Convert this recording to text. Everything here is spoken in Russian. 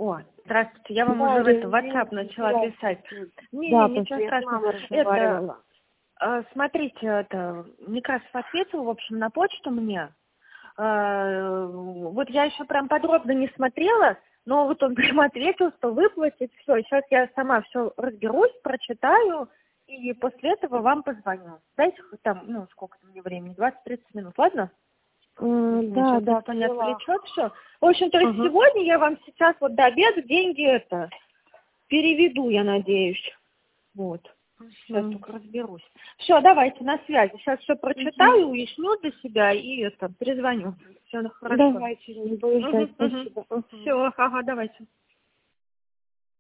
О, здравствуйте, я вам уже в это WhatsApp начала писать. Ничего страшного. Смотрите, Некрасов ответил, в общем, на почту мне. Вот я еще прям подробно не смотрела, но вот он прям ответил, что выплатит, все. Сейчас я сама все разберусь, прочитаю, и после этого вам позвоню. Дайте там, сколько мне времени, 20-30 минут, ладно? Да, никто не отвлечет, все. В общем, то есть сегодня я вам сейчас вот до обеда деньги переведу, я надеюсь. Вот. Сейчас только разберусь. Все, давайте, на связи. Сейчас все прочитаю, уясню для себя и перезвоню. Все, хорошо. Давайте, не боюсь, спасибо. Все, ага, давайте.